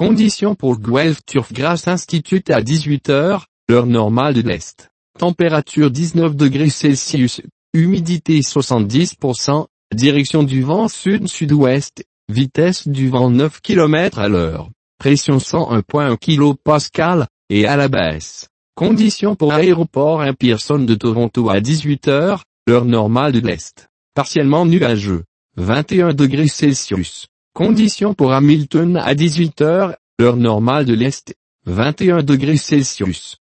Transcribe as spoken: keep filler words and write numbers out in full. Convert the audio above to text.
Conditions pour Guelph Turfgrass Institute à dix-huit heures, heure normale de l'Est. Température dix-neuf degrés Celsius, humidité soixante-dix pour cent, direction du vent sud-sud-ouest, vitesse du vent neuf kilomètres à l'heure, pression cent un virgule un kilopascal, et à la baisse. Conditions pour Aéroport M. Pearson de Toronto à dix-huit heures, heure normale de l'Est. Partiellement nuageux, vingt et un degrés Celsius. Conditions pour Hamilton à dix-huit heures, heure normale de l'Est, vingt et un degrés Celsius.